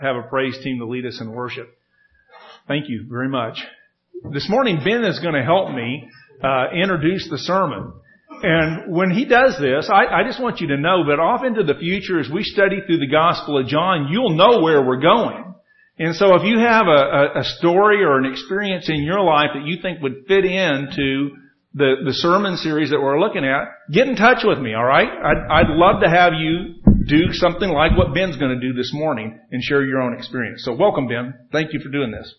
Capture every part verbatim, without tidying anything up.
have a praise team to lead us in worship. Thank you very much. This morning, Ben is going to help me uh, introduce the sermon. And when he does this, I, I just want you to know that off into the future, as we study through the Gospel of John, you'll know where we're going. And so if you have a, a, a story or an experience in your life that you think would fit into the, the sermon series that we're looking at, get in touch with me, all right? I'd, I'd love to have you do something like what Ben's going to do this morning and share your own experience. So welcome, Ben. Thank you for doing this.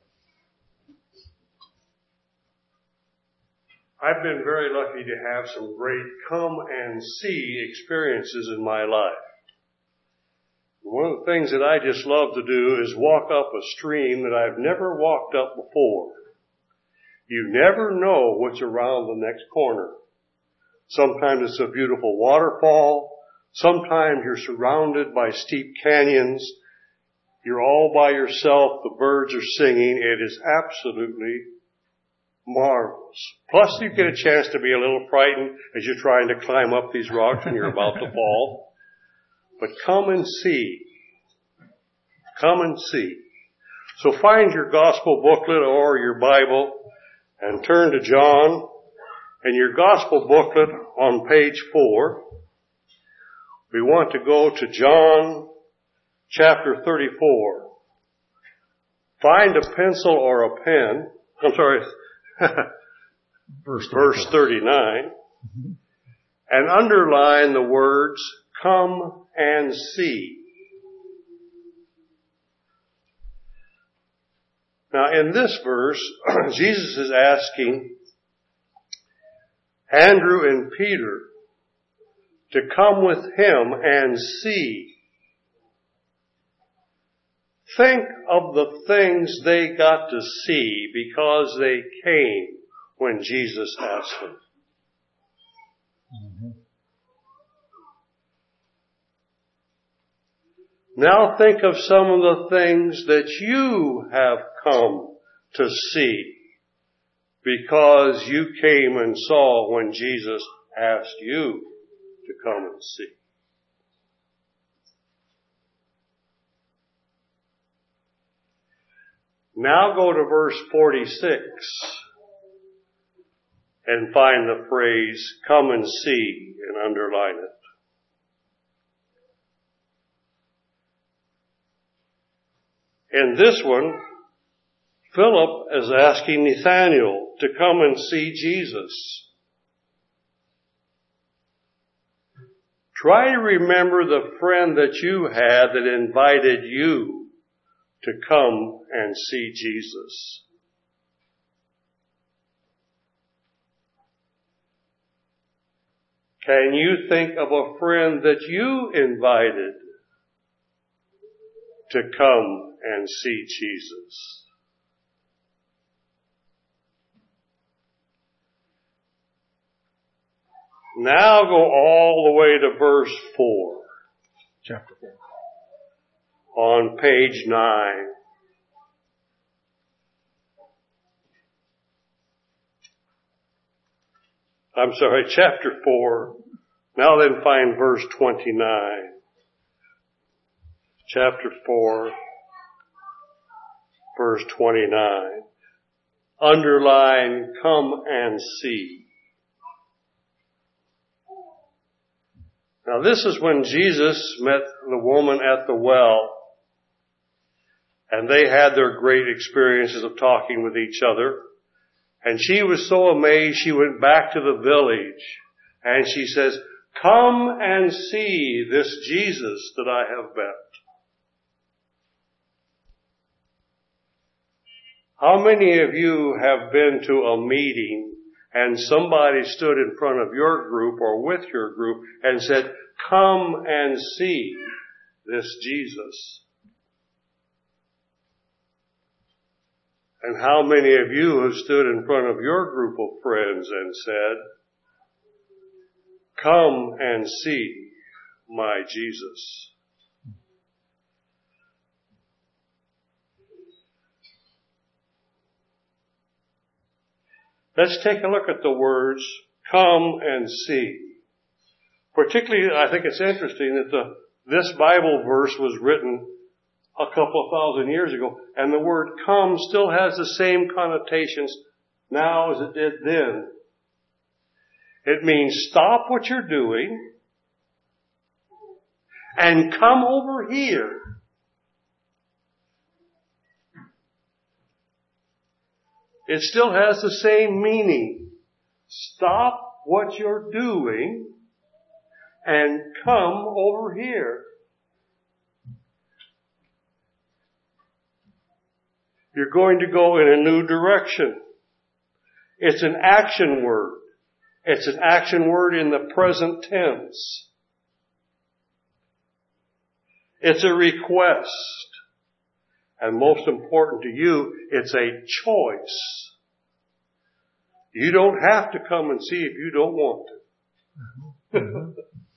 I've been very lucky to have some great come and see experiences in my life. One of the things that I just love to do is walk up a stream that I've never walked up before. You never know what's around the next corner. Sometimes it's a beautiful waterfall. Sometimes you're surrounded by steep canyons. You're all by yourself. The birds are singing. It is absolutely marvelous. Plus you get a chance to be a little frightened as you're trying to climb up these rocks and you're about to fall. But come and see. Come and see. So find your gospel booklet or your Bible and turn to John. And your gospel booklet on page four. We want to go to John chapter thirty-four. Find a pencil or a pen. I'm sorry, verse, verse thirty-nine. Mm-hmm. And underline the words, come and see. Now in this verse, Jesus is asking Andrew and Peter to come with him and see. Think of the things they got to see because they came when Jesus asked them. Mm-hmm. Now think of some of the things that you have come to see because you came and saw when Jesus asked you to come and see. Now go to verse forty-six and find the phrase, come and see, and underline it. In this one, Philip is asking Nathanael to come and see Jesus. Try to remember the friend that you had that invited you to come and see Jesus. Can you think of a friend that you invited to come and see Jesus? Now go all the way to verse four. Chapter four. On page nine. I'm sorry, chapter four. Now then find verse twenty-nine. Chapter four, verse twenty-nine. Underline, come and see. Now this is when Jesus met the woman at the well, and they had their great experiences of talking with each other. And she was so amazed, she went back to the village, and she says, come and see this Jesus that I have met. How many of you have been to a meeting and somebody stood in front of your group or with your group and said, come and see this Jesus? And how many of you have stood in front of your group of friends and said, come and see my Jesus? Let's take a look at the words, come and see. Particularly, I think it's interesting that the, this Bible verse was written a couple of thousand years ago. And the word come still has the same connotations now as it did then. It means stop what you're doing and come over here. It still has the same meaning. Stop what you're doing and come over here. You're going to go in a new direction. It's an action word. It's an action word in the present tense. It's a request. And most important to you, it's a choice. You don't have to come and see if you don't want to. Mm-hmm.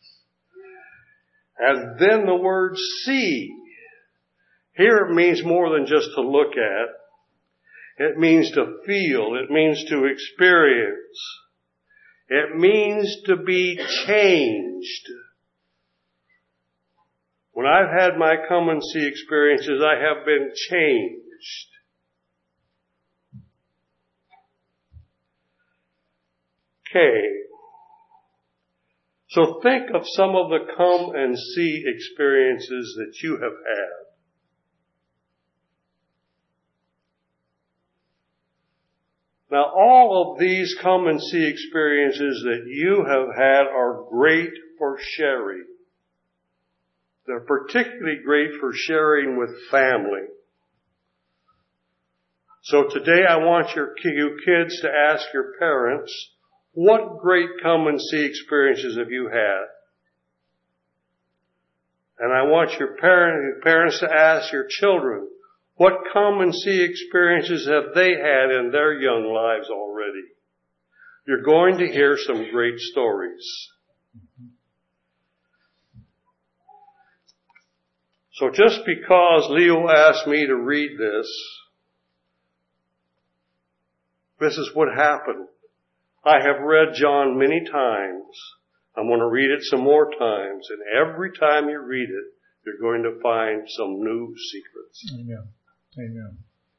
And then the word see. Here it means more than just to look at. It means to feel. It means to experience. It means to be changed. When I've had my come and see experiences, I have been changed. Okay. So think of some of the come and see experiences that you have had. Now, all of these come and see experiences that you have had are great for sharing. They're particularly great for sharing with family. So today I want your you kids to ask your parents, what great come and see experiences have you had? And I want your parent, parents to ask your children, what come and see experiences have they had in their young lives already? You're going to hear some great stories. So just because Leo asked me to read this, this is what happened. I have read John many times. I'm going to read it some more times. And every time you read it, you're going to find some new secrets. Amen. Amen.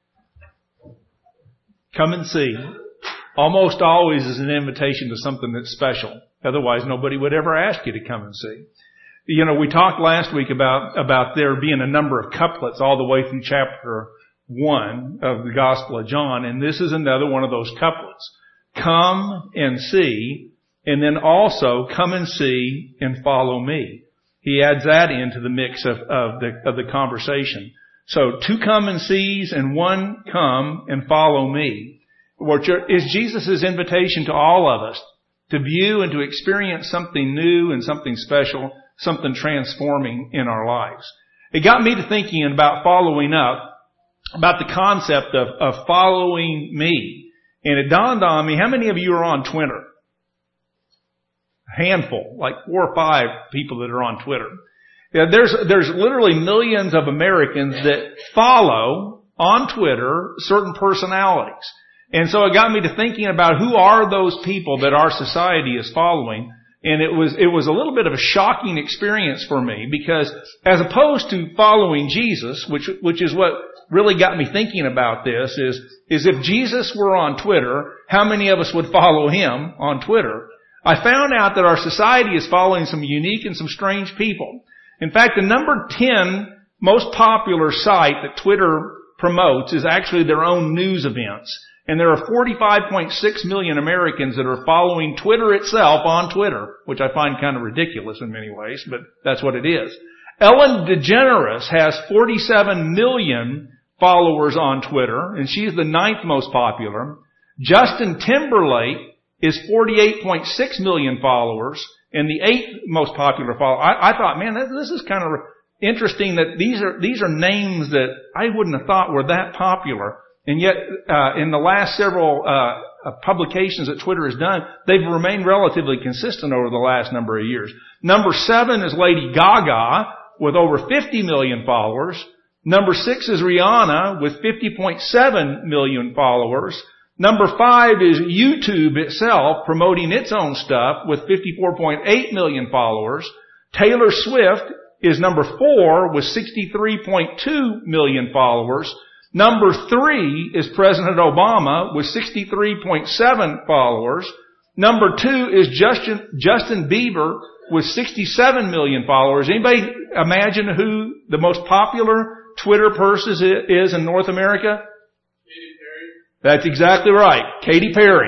Come and see. Almost always is an invitation to something that's special. Otherwise, nobody would ever ask you to come and see. You know, we talked last week about, about there being a number of couplets all the way through chapter one of the Gospel of John, and this is another one of those couplets. Come and see, and then also come and see and follow me. He adds that into the mix of, of the, of the conversation. So two come and sees and one come and follow me, which is Jesus' invitation to all of us to view and to experience something new and something special, something transforming in our lives. It got me to thinking about following up, about the concept of, of following me. And it dawned on me, how many of you are on Twitter? A handful, like four or five people that are on Twitter. Yeah, there's, there's literally millions of Americans that follow on Twitter certain personalities. And so it got me to thinking about who are those people that our society is following. And it was, it was a little bit of a shocking experience for me because as opposed to following Jesus, which, which is what really got me thinking about this is, is if Jesus were on Twitter, how many of us would follow him on Twitter? I found out that our society is following some unique and some strange people. In fact, the number ten most popular site that Twitter promotes is actually their own news events. And there are forty-five point six million Americans that are following Twitter itself on Twitter, which I find kind of ridiculous in many ways, but that's what it is. Ellen DeGeneres has forty-seven million followers on Twitter, and she's the ninth most popular. Justin Timberlake is forty-eight point six million followers, and the eighth most popular follower. I, I thought, man, this is kind of interesting that these are these are names that I wouldn't have thought were that popular. And yet, uh, in the last several, uh, publications that Twitter has done, they've remained relatively consistent over the last number of years. Number seven is Lady Gaga with over fifty million followers. Number six is Rihanna with fifty point seven million followers. Number five is YouTube itself promoting its own stuff with fifty-four point eight million followers. Taylor Swift is number four with sixty-three point two million followers. Number three is President Obama with sixty-three point seven followers. Number two is Justin, Justin Bieber with sixty-seven million followers. Anybody imagine who the most popular Twitter person is in North America? Katy Perry. That's exactly right. Katy Perry.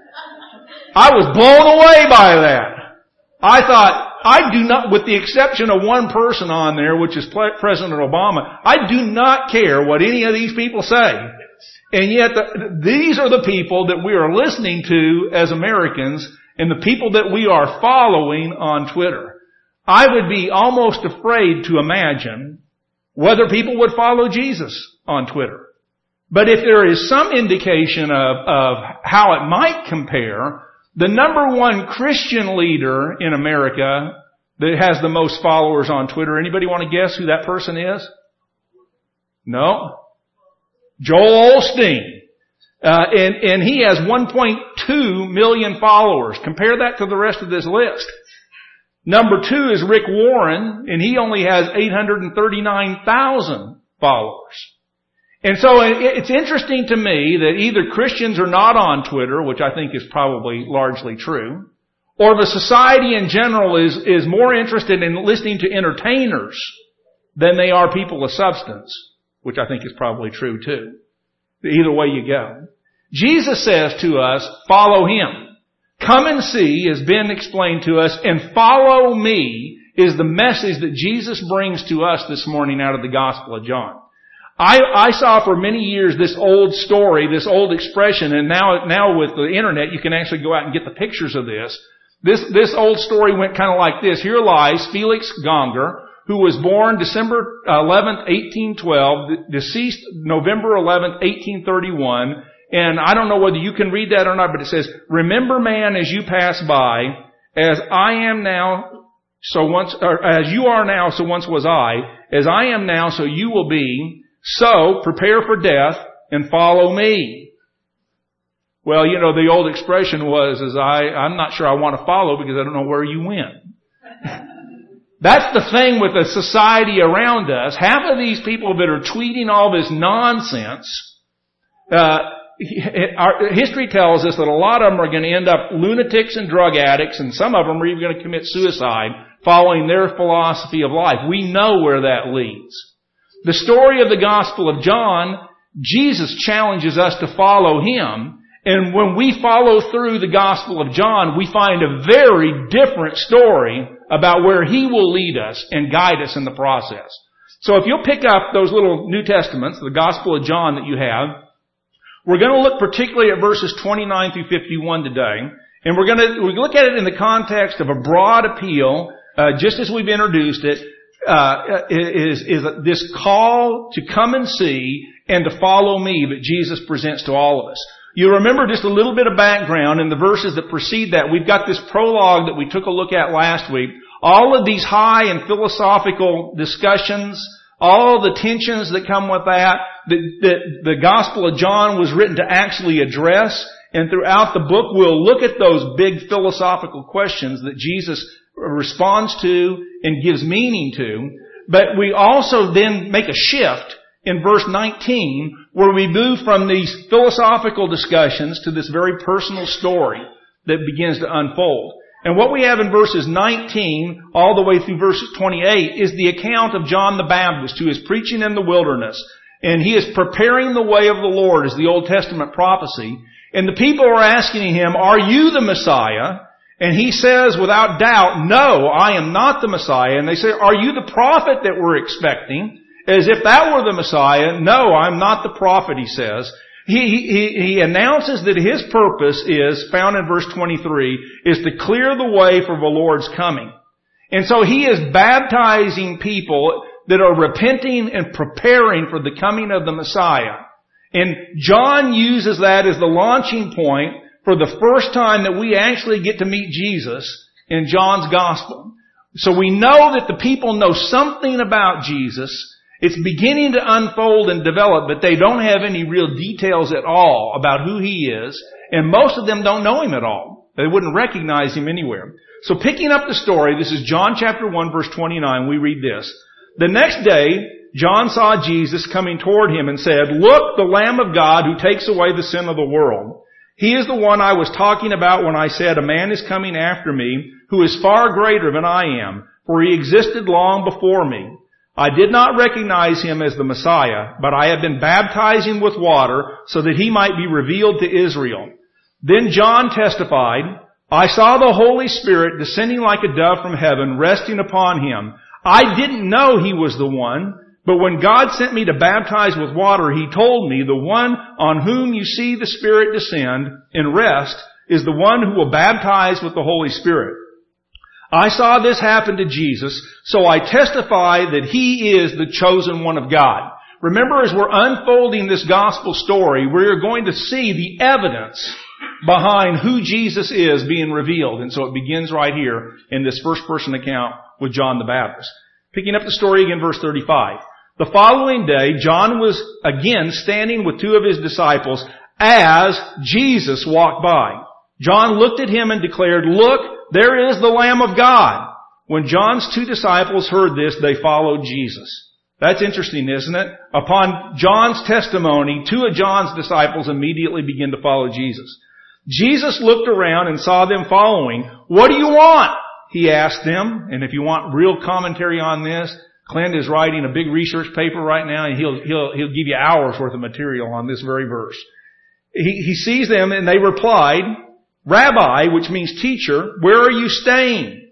I was blown away by that. I thought, I do not, with the exception of one person on there, which is President Obama, I do not care what any of these people say. And yet, the, these are the people that we are listening to as Americans and the people that we are following on Twitter. I would be almost afraid to imagine whether people would follow Jesus on Twitter. But if there is some indication of, of how it might compare, the number one Christian leader in America that has the most followers on Twitter, anybody want to guess who that person is? No? Joel Osteen. Uh, and, and he has one point two million followers. Compare that to the rest of this list. Number two is Rick Warren, and he only has eight hundred thirty-nine thousand followers. And so it's interesting to me that either Christians are not on Twitter, which I think is probably largely true, or the society in general is, is more interested in listening to entertainers than they are people of substance, which I think is probably true too. Either way you go. Jesus says to us, follow Him. Come and see has been explained to us, and follow me is the message that Jesus brings to us this morning out of the Gospel of John. I, I saw for many years this old story, this old expression, and now, now with the internet you can actually go out and get the pictures of this. This, this old story went kind of like this. Here lies Felix Gonger, who was born December eleventh, eighteen twelve, deceased November eleventh, eighteen thirty-one, and I don't know whether you can read that or not, but it says, remember man as you pass by, as I am now, so once, or as you are now, so once was I, as I am now, so you will be, so prepare for death and follow me. Well, you know, the old expression was, is I, I'm not sure I want to follow because I don't know where you went. That's the thing with the society around us. Half of these people that are tweeting all this nonsense, uh, our history tells us that a lot of them are going to end up lunatics and drug addicts, and some of them are even going to commit suicide following their philosophy of life. We know where that leads. The story of the Gospel of John, Jesus challenges us to follow Him. And when we follow through the Gospel of John, we find a very different story about where He will lead us and guide us in the process. So if you'll pick up those little New Testaments, the Gospel of John that you have, we're going to look particularly at verses twenty-nine through fifty-one today. And we're going to we look at it in the context of a broad appeal, uh, just as we've introduced it, uh, is, is this call to come and see and to follow me that Jesus presents to all of us. You remember just a little bit of background in the verses that precede that. We've got this prologue that we took a look at last week. All of these high and philosophical discussions, all the tensions that come with that, that, that the Gospel of John was written to actually address. And throughout the book, we'll look at those big philosophical questions that Jesus responds to and gives meaning to. But we also then make a shift in verse nineteen, where we move from these philosophical discussions to this very personal story that begins to unfold. And what we have in verses nineteen all the way through verse twenty-eight is the account of John the Baptist, who is preaching in the wilderness. And he is preparing the way of the Lord, as the Old Testament prophecy. And the people are asking him, are you the Messiah? And he says without doubt, no, I am not the Messiah. And they say, are you the prophet that we're expecting? As if that were the Messiah. No, I'm not the prophet, he says. He, he, he announces that his purpose is, found in verse twenty-three, is to clear the way for the Lord's coming. And so he is baptizing people that are repenting and preparing for the coming of the Messiah. And John uses that as the launching point for the first time that we actually get to meet Jesus in John's Gospel. So we know that the people know something about Jesus. It's beginning to unfold and develop, but they don't have any real details at all about who He is, and most of them don't know Him at all. They wouldn't recognize Him anywhere. So picking up the story, this is John chapter one verse twenty-nine, we read this. The next day, John saw Jesus coming toward him and said, "Look, the Lamb of God who takes away the sin of the world. He is the one I was talking about when I said, a man is coming after me who is far greater than I am, for he existed long before me. I did not recognize him as the Messiah, but I have been baptizing with water so that he might be revealed to Israel." Then John testified, "I saw the Holy Spirit descending like a dove from heaven, resting upon him. I didn't know he was the one, but when God sent me to baptize with water, he told me, the one on whom you see the Spirit descend and rest is the one who will baptize with the Holy Spirit. I saw this happen to Jesus, so I testify that he is the chosen one of God." Remember, as we're unfolding this gospel story, we're going to see the evidence behind who Jesus is being revealed. And so it begins right here in this first person account with John the Baptist. Picking up the story again, verse thirty-five. The following day, John was again standing with two of his disciples as Jesus walked by. John looked at him and declared, "Look, there is the Lamb of God." When John's two disciples heard this, they followed Jesus. That's interesting, isn't it? Upon John's testimony, two of John's disciples immediately begin to follow Jesus. Jesus looked around and saw them following. "What do you want?" he asked them. And if you want real commentary on this, Clint is writing a big research paper right now, and he'll he'll he'll give you hours worth of material on this very verse. He, he sees them, and they replied, "Rabbi," which means teacher, "where are you staying?"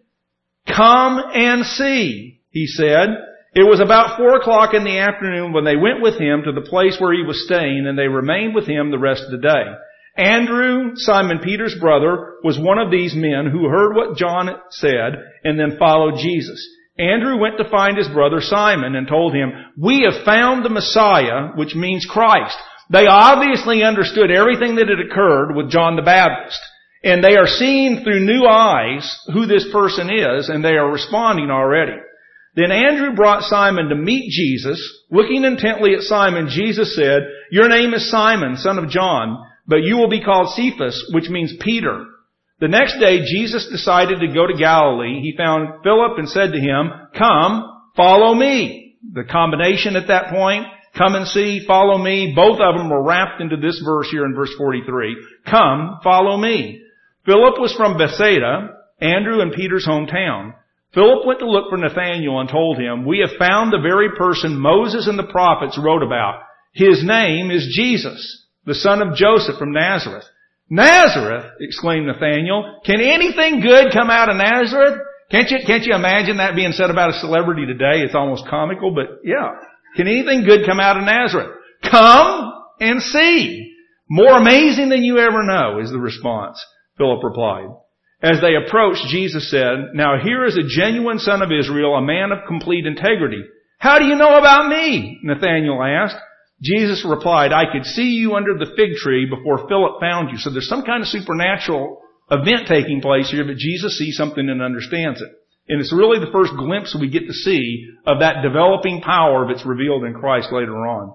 "Come and see," he said. It was about four o'clock in the afternoon when they went with him to the place where he was staying, and they remained with him the rest of the day. Andrew, Simon Peter's brother, was one of these men who heard what John said and then followed Jesus. Andrew went to find his brother Simon and told him, "We have found the Messiah," which means Christ. They obviously understood everything that had occurred with John the Baptist. And they are seeing through new eyes who this person is, and they are responding already. Then Andrew brought Simon to meet Jesus. Looking intently at Simon, Jesus said, "Your name is Simon, son of John, but you will be called Cephas," which means Peter. The next day, Jesus decided to go to Galilee. He found Philip and said to him, "Come, follow me." The combination at that point, come and see, follow me, both of them were wrapped into this verse here in verse forty-three. Come, follow me. Philip was from Bethsaida, Andrew and Peter's hometown. Philip went to look for Nathanael and told him, "We have found the very person Moses and the prophets wrote about. His name is Jesus, the son of Joseph from Nazareth." "Nazareth!" exclaimed Nathanael. "Can anything good come out of Nazareth?" Can't you, can't you imagine that being said about a celebrity today? It's almost comical, but yeah. Can anything good come out of Nazareth? "Come and see." "More amazing than you ever know," is the response. Philip replied. As they approached, Jesus said, "Now here is a genuine son of Israel, a man of complete integrity." "How do you know about me?" Nathanael asked. Jesus replied, "I could see you under the fig tree before Philip found you." So there's some kind of supernatural event taking place here, but Jesus sees something and understands it. And it's really the first glimpse we get to see of that developing power that's revealed in Christ later on.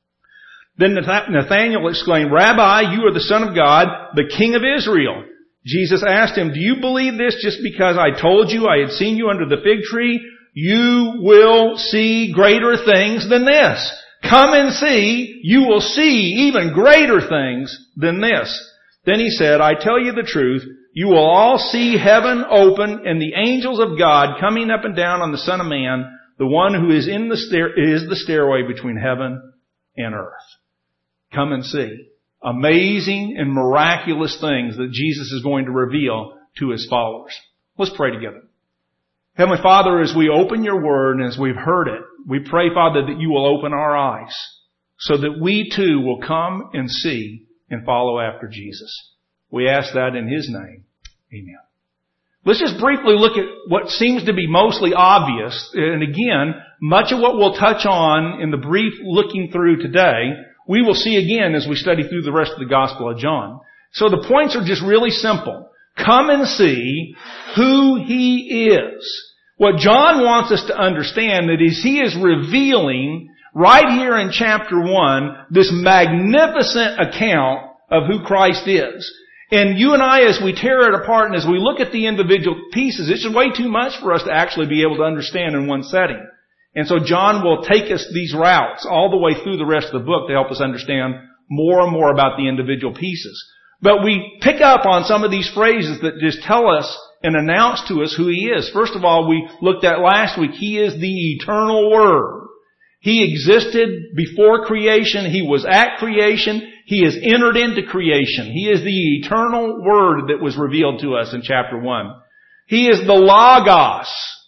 Then Nathanael exclaimed, "Rabbi, you are the Son of God, the King of Israel." Jesus asked him, "Do you believe this just because I told you I had seen you under the fig tree? You will see greater things than this. Come and see, you will see even greater things than this." Then he said, "I tell you the truth, you will all see heaven open and the angels of God coming up and down on the Son of Man, the one who is in the stair- is the stairway between heaven and earth." Come and see. Amazing and miraculous things that Jesus is going to reveal to his followers. Let's pray together. Heavenly Father, as we open your word and as we've heard it, we pray, Father, that you will open our eyes so that we too will come and see and follow after Jesus. We ask that in his name. Amen. Let's just briefly look at what seems to be mostly obvious. And again, much of what we'll touch on in the brief looking through today, we will see again as we study through the rest of the Gospel of John. So the points are just really simple. Come and see who he is. What John wants us to understand that is he is revealing right here in chapter one this magnificent account of who Christ is. And you and I, as we tear it apart and as we look at the individual pieces, it's way too much for us to actually be able to understand in one setting. And so John will take us these routes all the way through the rest of the book to help us understand more and more about the individual pieces. But we pick up on some of these phrases that just tell us and announce to us who He is. First of all, we looked at last week, He is the eternal Word. He existed before creation. He was at creation. He has entered into creation. He is the eternal Word that was revealed to us in chapter one. He is the Logos.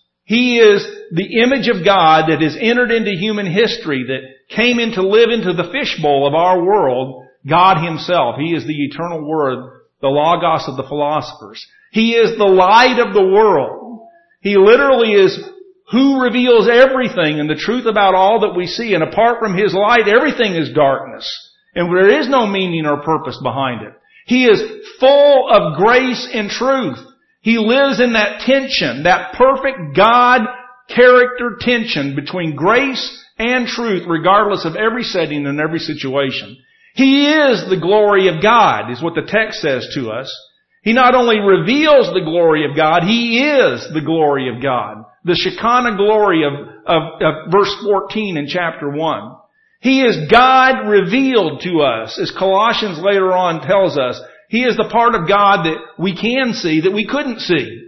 He is the image of God that has entered into human history, that came in to live into the fishbowl of our world, God Himself. He is the eternal Word, the Logos of the philosophers. He is the light of the world. He literally is who reveals everything and the truth about all that we see. And apart from His light, everything is darkness. And there is no meaning or purpose behind it. He is full of grace and truth. He lives in that tension, that perfect God character tension between grace and truth, regardless of every setting and every situation. He is the glory of God, is what the text says to us. He not only reveals the glory of God, He is the glory of God. The Shekinah glory of, of, of verse fourteen in chapter one. He is God revealed to us, as Colossians later on tells us. He is the part of God that we can see that we couldn't see.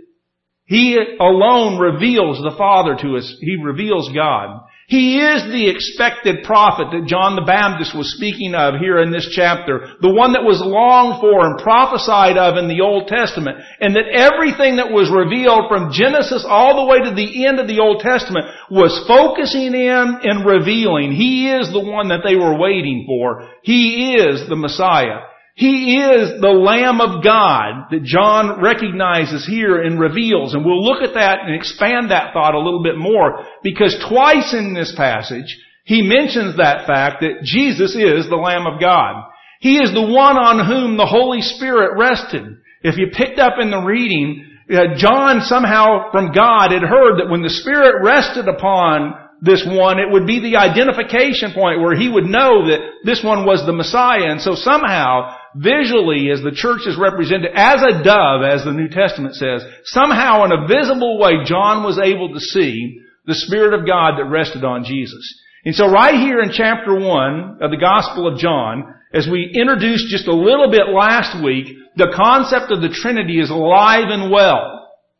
He alone reveals the Father to us. He reveals God. He is the expected prophet that John the Baptist was speaking of here in this chapter. The one that was longed for and prophesied of in the Old Testament. And that everything that was revealed from Genesis all the way to the end of the Old Testament was focusing in and revealing. He is the one that they were waiting for. He is the Messiah. He is the Lamb of God that John recognizes here and reveals. And we'll look at that and expand that thought a little bit more, because twice in this passage, he mentions that fact that Jesus is the Lamb of God. He is the one on whom the Holy Spirit rested. If you picked up in the reading, uh, John somehow from God had heard that when the Spirit rested upon this one, it would be the identification point where he would know that this one was the Messiah. And so somehow, visually, as the church is represented as a dove, as the New Testament says, somehow in a visible way, John was able to see the Spirit of God that rested on Jesus. And so right here in chapter one of the Gospel of John, as we introduced just a little bit last week, the concept of the Trinity is alive and well.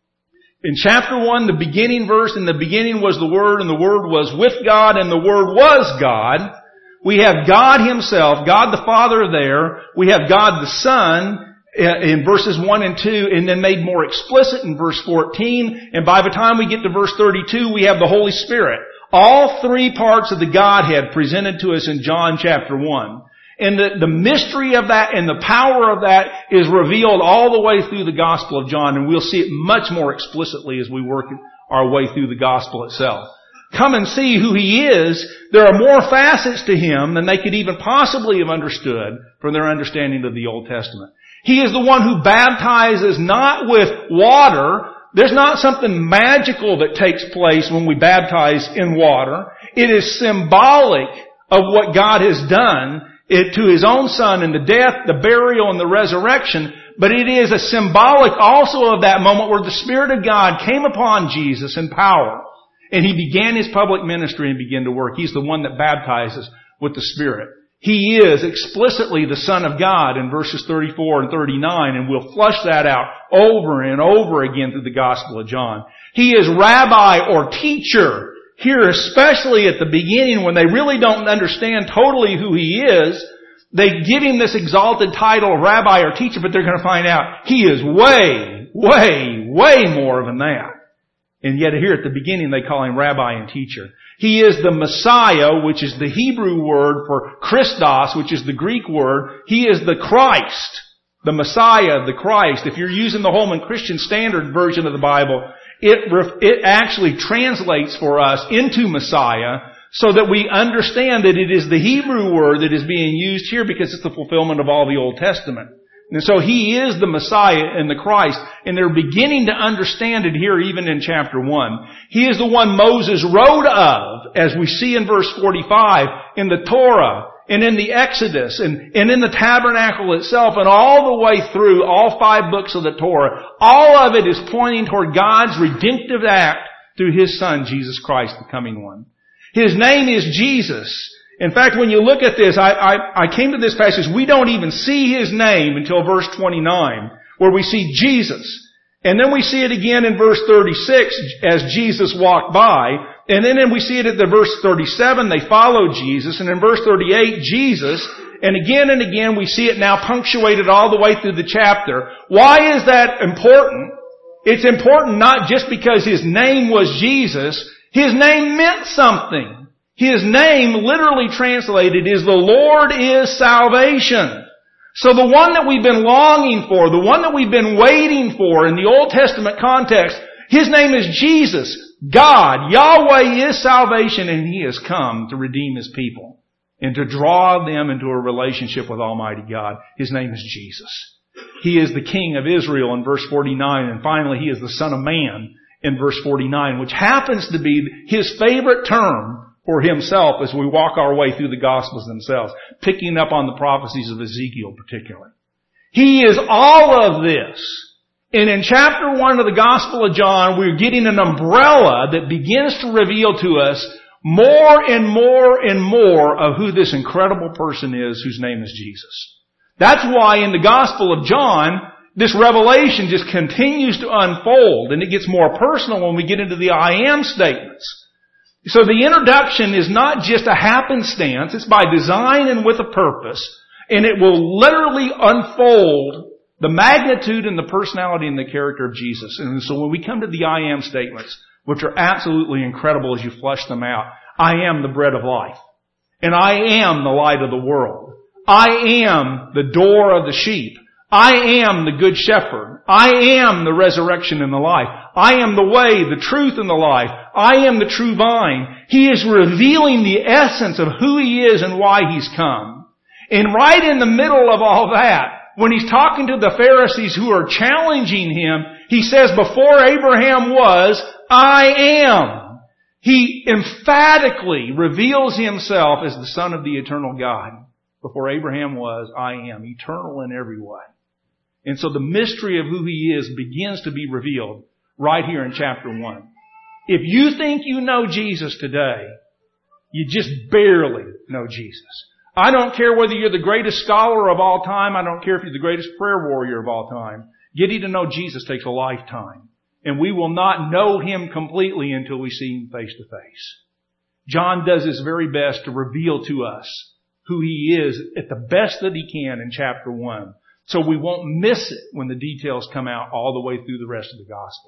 In chapter one, the beginning verse, in the beginning was the Word, and the Word was with God, and the Word was God. We have God Himself, God the Father there. We have God the Son in verses one and two, and then made more explicit in verse fourteen. And by the time we get to verse thirty-two, we have the Holy Spirit. All three parts of the Godhead presented to us in John chapter one. And the, the mystery of that and the power of that is revealed all the way through the Gospel of John, and we'll see it much more explicitly as we work our way through the Gospel itself. Come and see who He is. There are more facets to Him than they could even possibly have understood from their understanding of the Old Testament. He is the one who baptizes not with water. There's not something magical that takes place when we baptize in water. It is symbolic of what God has done it to His own Son in the death, the burial, and the resurrection. But it is a symbolic also of that moment where the Spirit of God came upon Jesus in power. And He began His public ministry and began to work. He's the one that baptizes with the Spirit. He is explicitly the Son of God in verses thirty-four and thirty-nine, and we'll flush that out over and over again through the Gospel of John. He is Rabbi or teacher. Here, especially at the beginning, when they really don't understand totally who He is, they give Him this exalted title of Rabbi or teacher, but they're going to find out He is way, way, way more than that. And yet here at the beginning they call Him Rabbi and teacher. He is the Messiah, which is the Hebrew word for Christos, which is the Greek word. He is the Christ, the Messiah, the Christ. If you're using the Holman Christian Standard Version of the Bible, It, it actually translates for us into Messiah so that we understand that it is the Hebrew word that is being used here because it's the fulfillment of all the Old Testament. And so He is the Messiah and the Christ, and they're beginning to understand it here even in chapter one. He is the one Moses wrote of, as we see in verse forty-five, in the Torah. and in the Exodus, and, and in the tabernacle itself, and all the way through all five books of the Torah, all of it is pointing toward God's redemptive act through His Son, Jesus Christ, the coming one. His name is Jesus. In fact, when you look at this, I, I, I came to this passage, we don't even see His name until verse twenty-nine, where we see Jesus. And then we see it again in verse thirty-six as Jesus walked by. And then we see it at the verse thirty-seven, they followed Jesus. And in verse thirty-eight, Jesus. And again and again we see it now punctuated all the way through the chapter. Why is that important? It's important not just because His name was Jesus. His name meant something. His name, literally translated, is the Lord is salvation. So the one that we've been longing for, the one that we've been waiting for in the Old Testament context, His name is Jesus. God, Yahweh is salvation, and He has come to redeem His people and to draw them into a relationship with Almighty God. His name is Jesus. He is the King of Israel in verse forty-nine, and finally He is the Son of Man in verse forty-nine, which happens to be His favorite term for Himself as we walk our way through the Gospels themselves, picking up on the prophecies of Ezekiel particularly. He is all of this. And in chapter one of the Gospel of John, we're getting an umbrella that begins to reveal to us more and more and more of who this incredible person is whose name is Jesus. That's why in the Gospel of John, this revelation just continues to unfold, and it gets more personal when we get into the I am statements. So the introduction is not just a happenstance. It's by design and with a purpose. And it will literally unfold the magnitude and the personality and the character of Jesus. And so when we come to the I am statements, which are absolutely incredible as you flesh them out, I am the bread of life. And I am the light of the world. I am the door of the sheep. I am the good shepherd. I am the resurrection and the life. I am the way, the truth, and the life. I am the true vine. He is revealing the essence of who He is and why He's come. And right in the middle of all that, when He's talking to the Pharisees who are challenging Him, He says, before Abraham was, I am. He emphatically reveals Himself as the Son of the eternal God. Before Abraham was, I am. Eternal in every way. And so the mystery of who He is begins to be revealed right here in chapter one. If you think you know Jesus today, you just barely know Jesus. I don't care whether you're the greatest scholar of all time. I don't care if you're the greatest prayer warrior of all time. Getting to know Jesus takes a lifetime. And we will not know Him completely until we see Him face to face. John does his very best to reveal to us who He is at the best that he can in chapter one. So we won't miss it when the details come out all the way through the rest of the gospel.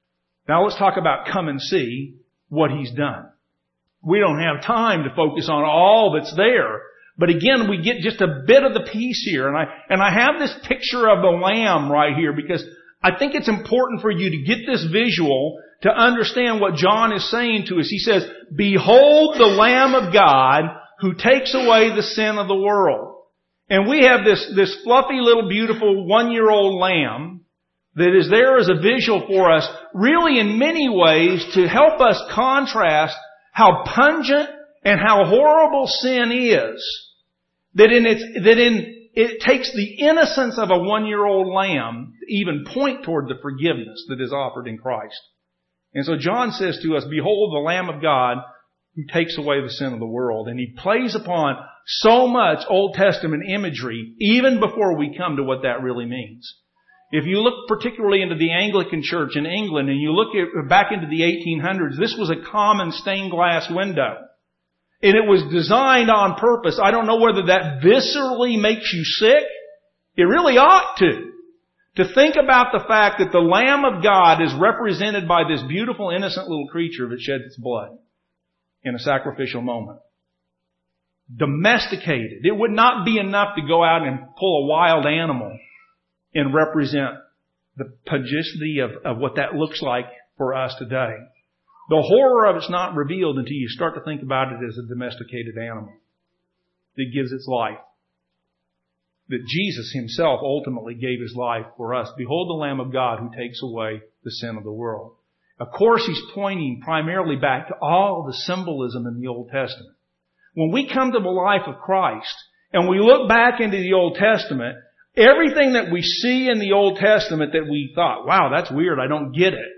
Now let's talk about come and see what He's done. We don't have time to focus on all that's there. But again, we get just a bit of the piece here. And I, and I have this picture of the Lamb right here because I think it's important for you to get this visual to understand what John is saying to us. He says, behold the Lamb of God who takes away the sin of the world. And we have this, this fluffy little beautiful one-year-old lamb that is there as a visual for us, really in many ways to help us contrast how pungent and how horrible sin is. That in its, that in, it takes the innocence of a one-year-old lamb to even point toward the forgiveness that is offered in Christ. And so John says to us, behold the Lamb of God who takes away the sin of the world. And he plays upon so much Old Testament imagery even before we come to what that really means. If you look particularly into the Anglican Church in England and you look at, back into the eighteen hundreds, this was a common stained glass window. And it was designed on purpose. I don't know whether that viscerally makes you sick. It really ought to. To think about the fact that the Lamb of God is represented by this beautiful, innocent little creature that sheds its blood in a sacrificial moment. Domesticated. It would not be enough to go out and pull a wild animal and represent the pugnacity of, of what that looks like for us today. The horror of it's not revealed until you start to think about it as a domesticated animal that gives its life. That Jesus Himself ultimately gave His life for us. Behold the Lamb of God who takes away the sin of the world. Of course, He's pointing primarily back to all the symbolism in the Old Testament. when we come to the life of Christ and we look back into the Old Testament, everything that we see in the Old Testament that we thought, wow, that's weird, I don't get it,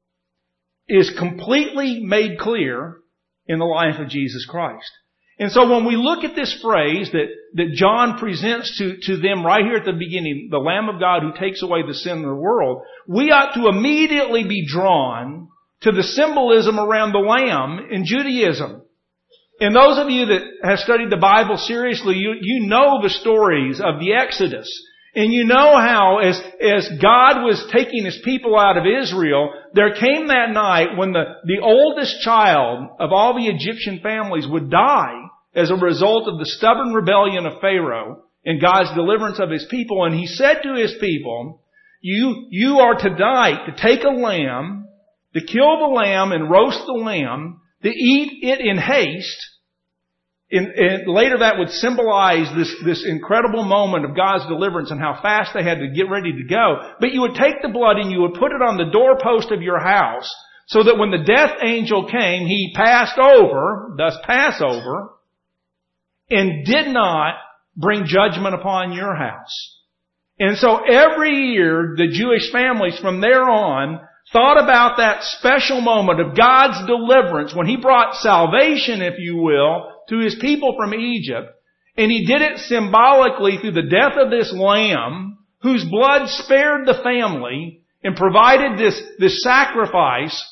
is completely made clear in the life of Jesus Christ. And so when we look at this phrase that, that John presents to, to them right here at the beginning, the Lamb of God who takes away the sin of the world, we ought to immediately be drawn to the symbolism around the Lamb in Judaism. And those of you that have studied the Bible seriously, you, you know the stories of the Exodus. And you know how as, as God was taking His people out of Israel, there came that night when the, the oldest child of all the Egyptian families would die as a result of the stubborn rebellion of Pharaoh and God's deliverance of His people. And He said to His people, you, you are tonight to take a lamb, to kill the lamb and roast the lamb, to eat it in haste. And, and later that would symbolize this, this incredible moment of God's deliverance and how fast they had to get ready to go. But you would take the blood and you would put it on the doorpost of your house so that when the death angel came, he passed over, thus Passover, and did not bring judgment upon your house. And so every year, the Jewish families from there on thought about that special moment of God's deliverance when He brought salvation, if you will, to His people from Egypt. And He did it symbolically through the death of this lamb whose blood spared the family and provided this, this sacrifice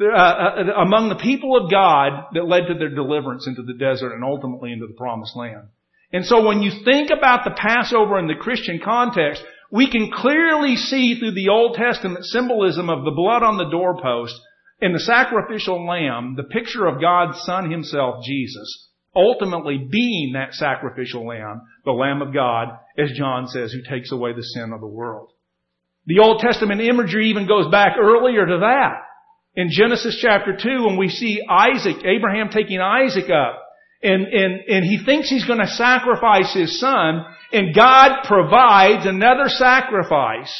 uh, among the people of God that led to their deliverance into the desert and ultimately into the promised land. And so when you think about the Passover in the Christian context, we can clearly see through the Old Testament symbolism of the blood on the doorpost and the sacrificial lamb, the picture of God's Son Himself, Jesus, ultimately being that sacrificial lamb, the Lamb of God, as John says, who takes away the sin of the world. The Old Testament imagery even goes back earlier to that. In Genesis chapter two, when we see Isaac, Abraham taking Isaac up, and, and, and he thinks he's going to sacrifice his son, and God provides another sacrifice.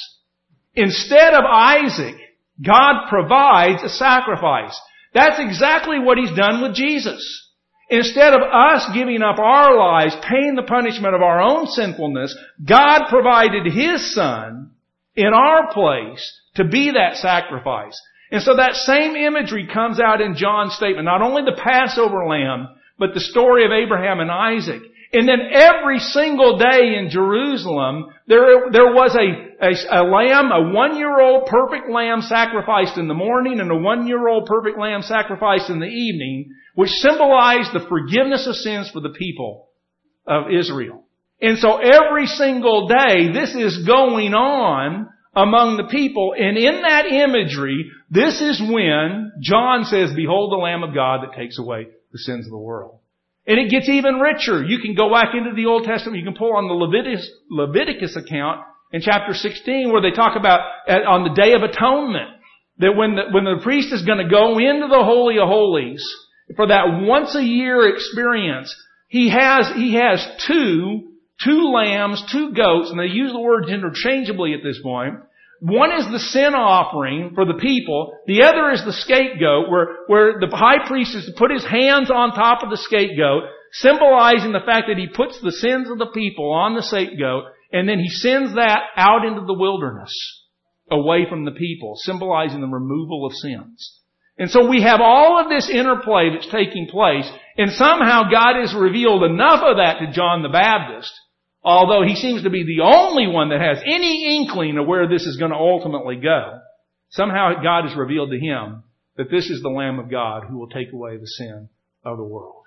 Instead of Isaac, God provides a sacrifice. That's exactly what He's done with Jesus. Instead of us giving up our lives, paying the punishment of our own sinfulness, God provided His Son in our place to be that sacrifice. And so that same imagery comes out in John's statement. Not only the Passover lamb, but the story of Abraham and Isaac. And then every single day in Jerusalem, there, there was a, a, a lamb, a one-year-old perfect lamb sacrificed in the morning and a one-year-old perfect lamb sacrificed in the evening, which symbolized the forgiveness of sins for the people of Israel. And so every single day, this is going on among the people. And in that imagery, this is when John says, "Behold the Lamb of God that takes away the sins of the world." And it gets even richer. You can go back into the Old Testament. You can pull on the Leviticus, Leviticus account in chapter sixteen where they talk about uh, on the Day of Atonement that when the, when the priest is going to go into the Holy of Holies for that once a year experience, he has, he has two, two lambs, two goats, and they use the words interchangeably at this point. One is the sin offering for the people. The other is the scapegoat, where, where the high priest is to put his hands on top of the scapegoat, symbolizing the fact that he puts the sins of the people on the scapegoat, and then he sends that out into the wilderness, away from the people, symbolizing the removal of sins. And so we have all of this interplay that's taking place, and somehow God has revealed enough of that to John the Baptist, although he seems to be the only one that has any inkling of where this is going to ultimately go. Somehow God has revealed to him that this is the Lamb of God who will take away the sin of the world.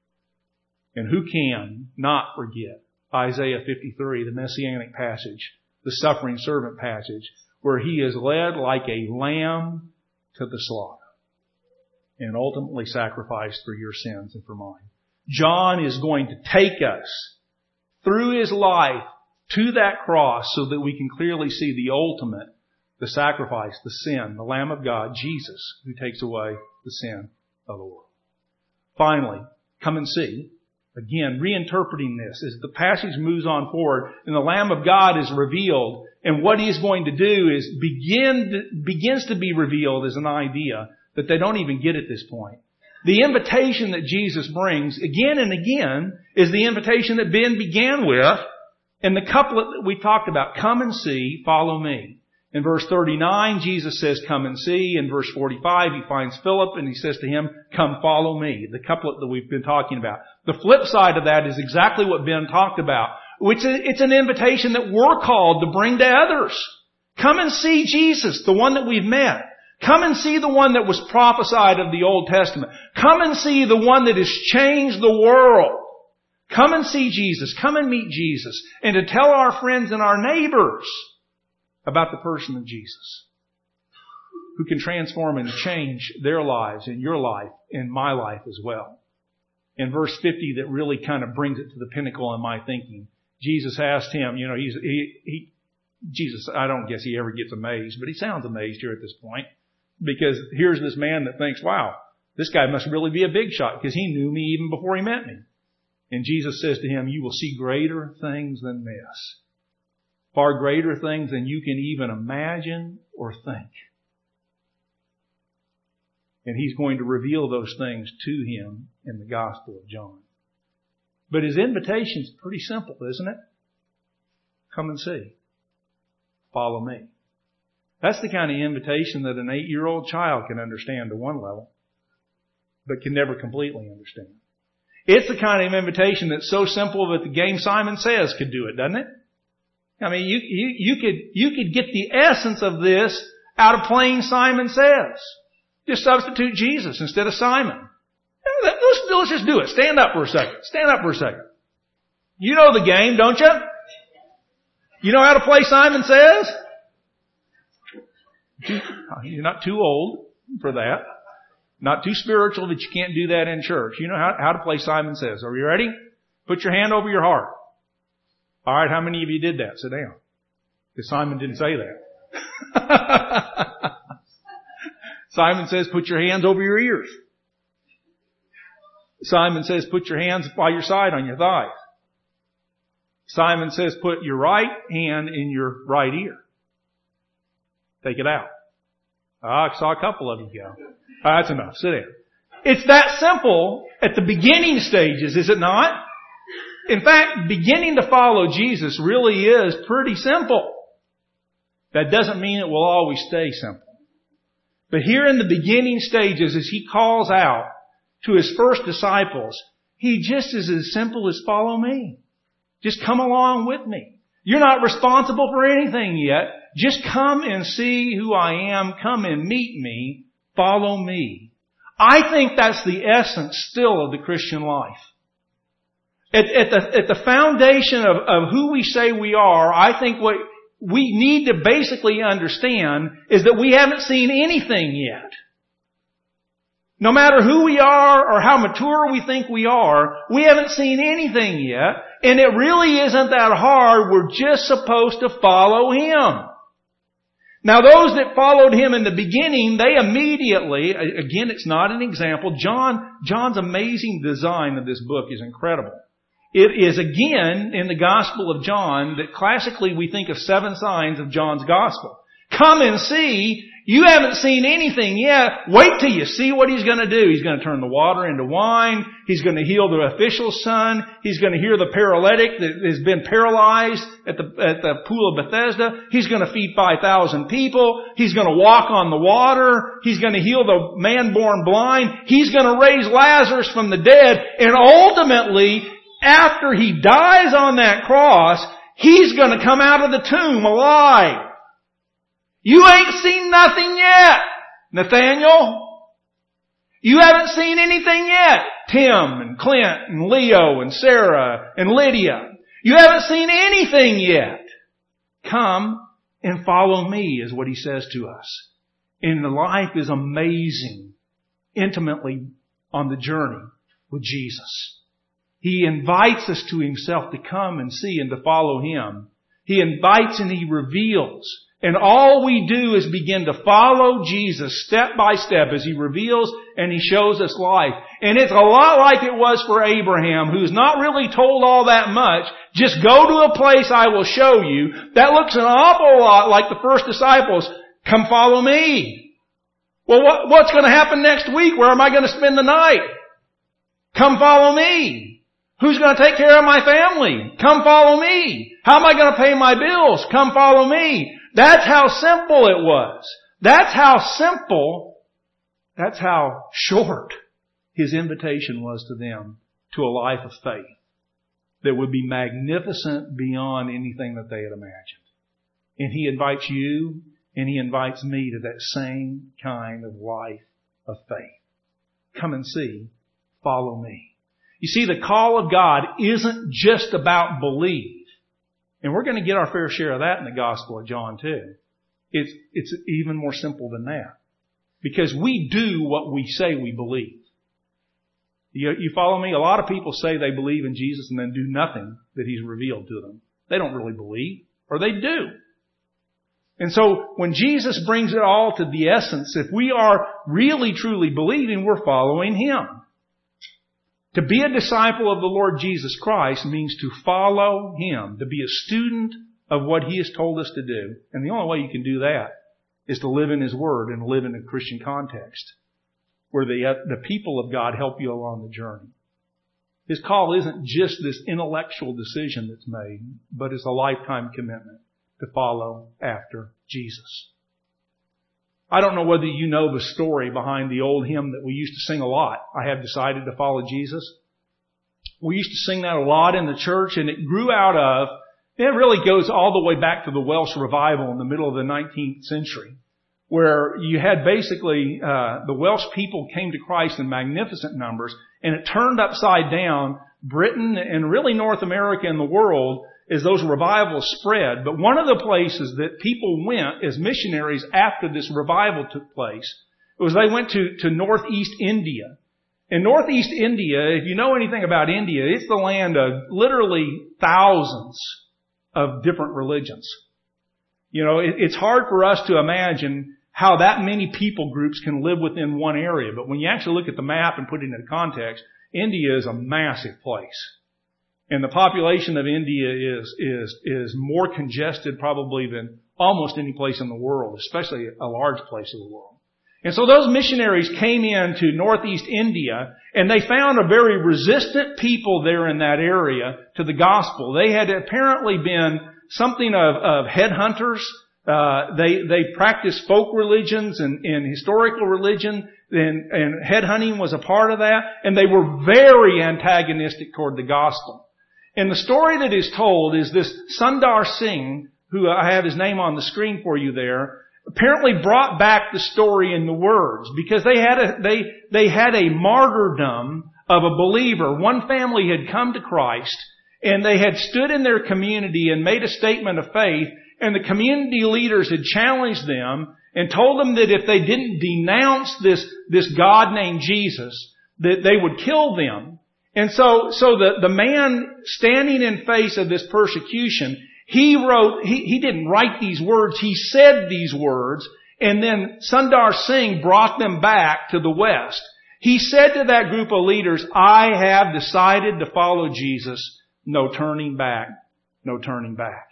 And who can not forget Isaiah fifty-three, the Messianic passage, the suffering servant passage, where he is led like a lamb to the slaughter and ultimately sacrificed for your sins and for mine. John is going to take us through his life to that cross so that we can clearly see the ultimate, the sacrifice, the sin, the Lamb of God, Jesus, who takes away the sin of the world. Finally, come and see. Again, reinterpreting this as the passage moves on forward and the Lamb of God is revealed, and what he is going to do is begin begins to be revealed as an idea that they don't even get at this point. The invitation that Jesus brings again and again is the invitation that Ben began with in the couplet that we talked about. Come and see, follow me. In verse thirty-nine, Jesus says, come and see. In verse forty-five, he finds Philip and he says to him, come follow me. The couplet that we've been talking about. The flip side of that is exactly what Ben talked about. Which it's an invitation that we're called to bring to others. Come and see Jesus, the one that we've met. Come and see the one that was prophesied of the Old Testament. Come and see the one that has changed the world. Come and see Jesus. Come and meet Jesus. And to tell our friends and our neighbors about the person of Jesus, who can transform and change their lives and your life and my life as well. In verse fifty, that really kind of brings it to the pinnacle in my thinking. Jesus asked him, you know, he's, he, he, Jesus, I don't guess he ever gets amazed, but he sounds amazed here at this point. Because here's this man that thinks, wow, this guy must really be a big shot because he knew me even before he met me. And Jesus says to him, you will see greater things than this. Far greater things than you can even imagine or think. And he's going to reveal those things to him in the Gospel of John. But his invitation is pretty simple, isn't it? Come and see. Follow me. That's the kind of invitation that an eight-year-old child can understand to one level, but can never completely understand. It's the kind of invitation that's so simple that the game Simon Says could do it, doesn't it? I mean, you, you, you could, you could get the essence of this out of plain Simon Says. Just substitute Jesus instead of Simon. Let's, let's just do it. Stand up for a second. Stand up for a second. You know the game, don't you? You know how to play Simon Says? You're not too old for that. Not too spiritual that you can't do that in church. You know how, how to play Simon Says. Are you ready? Put your hand over your heart. All right, how many of you did that? Sit down. Because Simon didn't say that. Simon says, put your hands over your ears. Simon says, put your hands by your side on your thighs. Simon says, put your right hand in your right ear. Take it out. Ah, I saw a couple of you go. Ah, that's enough. Sit down. It's that simple at the beginning stages, is it not? In fact, beginning to follow Jesus really is pretty simple. That doesn't mean it will always stay simple. But here in the beginning stages, as he calls out to his first disciples, he just is as simple as follow me. Just come along with me. You're not responsible for anything yet. Just come and see who I am. Come and meet me. Follow me. I think that's the essence still of the Christian life. At, at the, at the foundation of, of who we say we are, I think what we need to basically understand is that we haven't seen anything yet. No matter who we are or how mature we think we are, we haven't seen anything yet. And it really isn't that hard. We're just supposed to follow Him. Now those that followed Him in the beginning, they immediately, again it's not an example, John, John's amazing design of this book is incredible. It is again in the Gospel of John that classically we think of seven signs of John's Gospel. Come and see. You haven't seen anything yet. Wait till you see what He's going to do. He's going to turn the water into wine. He's going to heal the official's son. He's going to heal the paralytic that has been paralyzed at the, at the pool of Bethesda. He's going to feed five thousand people. He's going to walk on the water. He's going to heal the man born blind. He's going to raise Lazarus from the dead. And ultimately, after He dies on that cross, He's going to come out of the tomb alive. You ain't seen nothing yet, Nathaniel. You haven't seen anything yet, Tim and Clint and Leo and Sarah and Lydia. You haven't seen anything yet. Come and follow me is what He says to us. And the life is amazing, intimately on the journey with Jesus. He invites us to Himself to come and see and to follow Him. He invites and He reveals. And all we do is begin to follow Jesus step by step as He reveals and He shows us life. And it's a lot like it was for Abraham, who's not really told all that much. Just go to a place I will show you. That looks an awful lot like the first disciples. Come follow me. Well, what, what's going to happen next week? Where am I going to spend the night? Come follow me. Who's going to take care of my family? Come follow me. How am I going to pay my bills? Come follow me. That's how simple it was. That's how simple, that's how short His invitation was to them to a life of faith that would be magnificent beyond anything that they had imagined. And He invites you and He invites me to that same kind of life of faith. Come and see. Follow me. You see, the call of God isn't just about belief. And we're going to get our fair share of that in the Gospel of John too. It's, it's even more simple than that. Because we do what we say we believe. You, you follow me? A lot of people say they believe in Jesus and then do nothing that He's revealed to them. They don't really believe, or they do. And so when Jesus brings it all to the essence, if we are really truly believing, we're following Him. To be a disciple of the Lord Jesus Christ means to follow Him, to be a student of what He has told us to do. And the only way you can do that is to live in His Word and live in a Christian context where the, the people of God help you along the journey. His call isn't just this intellectual decision that's made, but it's a lifetime commitment to follow after Jesus. I don't know whether you know the story behind the old hymn that we used to sing a lot. I have decided to follow Jesus. We used to sing that a lot in the church, and it grew out of, it really goes all the way back to the Welsh revival in the middle of the nineteenth century, where you had basically, uh, the Welsh people came to Christ in magnificent numbers, and it turned upside down Britain and really North America and the world as those revivals spread. But one of the places that people went as missionaries after this revival took place was they went to, to Northeast India. In Northeast India, if you know anything about India, it's the land of literally thousands of different religions. You know, it, it's hard for us to imagine how that many people groups can live within one area. But when you actually look at the map and put it into context, India is a massive place. And the population of India is, is, is more congested probably than almost any place in the world, especially a large place of the world. And so those missionaries came into Northeast India, and they found a very resistant people there in that area to the gospel. They had apparently been something of, of headhunters. Uh, they, they practiced folk religions and, and historical religion, and, and headhunting was a part of that, and they were very antagonistic toward the gospel. And the story that is told is this Sundar Singh, who I have his name on the screen for you there, apparently brought back the story in the words because they had a, they, they had a martyrdom of a believer. One family had come to Christ and they had stood in their community and made a statement of faith, and the community leaders had challenged them and told them that if they didn't denounce this, this God named Jesus, that they would kill them. And so, so the, the man standing in face of this persecution, he wrote, he, he didn't write these words, he said these words, and then Sundar Singh brought them back to the West. He said to that group of leaders, I have decided to follow Jesus, no turning back, no turning back.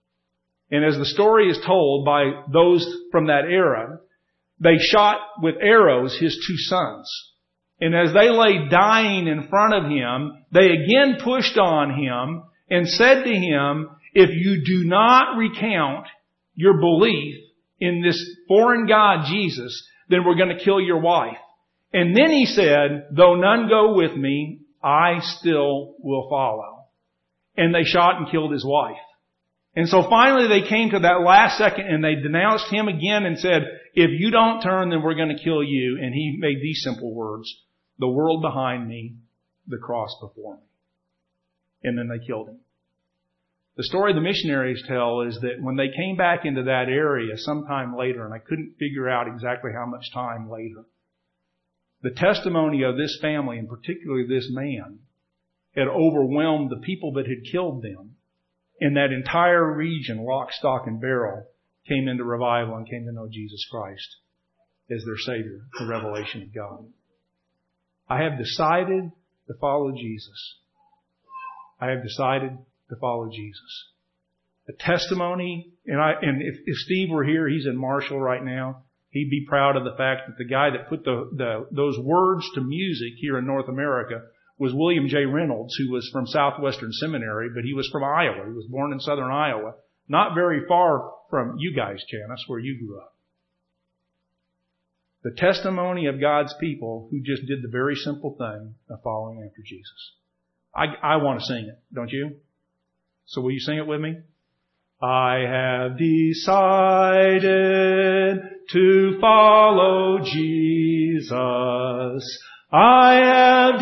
And as the story is told by those from that era, they shot with arrows his two sons. And as they lay dying in front of him, they again pushed on him and said to him, if you do not recount your belief in this foreign God, Jesus, then we're going to kill your wife. And then he said, though none go with me, I still will follow. And they shot and killed his wife. And so finally they came to that last second and they denounced him again and said, if you don't turn, then we're going to kill you. And he made these simple words, the world behind me, the cross before me. And then they killed him. The story the missionaries tell is that when they came back into that area sometime later, and I couldn't figure out exactly how much time later, the testimony of this family, and particularly this man, had overwhelmed the people that had killed them. And that entire region, lock, stock, and barrel, came into revival and came to know Jesus Christ as their Savior, the revelation of God. I have decided to follow Jesus. I have decided to follow Jesus. A testimony, and I, and if, if Steve were here, he's in Marshall right now. He'd be proud of the fact that the guy that put the, the those words to music here in North America was William J. Reynolds, who was from Southwestern Seminary, but he was from Iowa. He was born in southern Iowa, not very far from you guys, Janice, where you grew up. The testimony of God's people who just did the very simple thing of following after Jesus. I, I want to sing it, don't you? So will you sing it with me? I have decided to follow Jesus. I have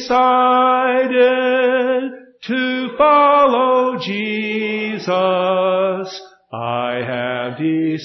decided to follow Jesus. I have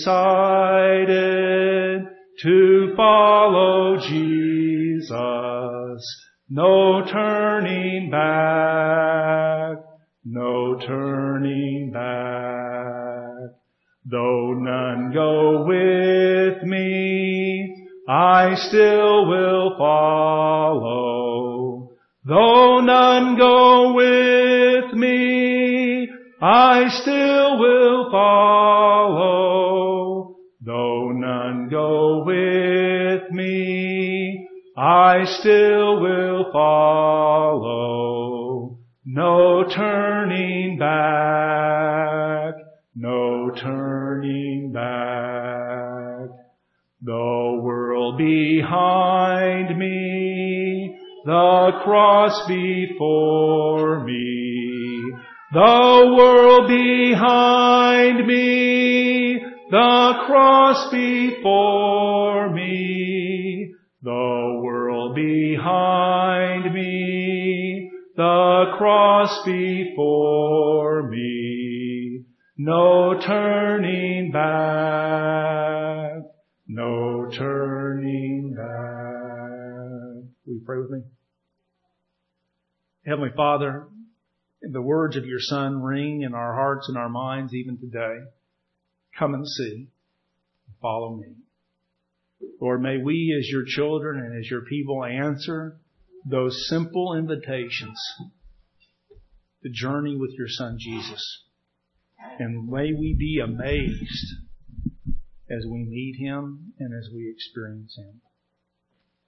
decided to follow Jesus. No turning back, no turning back. Though none go with me, I still will follow. Though none go with me, I still will follow. Though none go with me, I still will follow. No turning back, no turning back. The world behind me, the cross before me. The world behind me, the cross before me. The world behind me, the cross before me. No turning back, no turning back. Will you pray with me? Heavenly Father, the words of your Son ring in our hearts and our minds even today. Come and see. Follow me. Lord, may we as your children and as your people answer those simple invitations to journey with your Son Jesus. And may we be amazed as we meet him and as we experience him.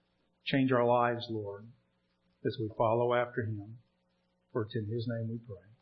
Change our lives, Lord, as we follow after him. For it's in his name we pray.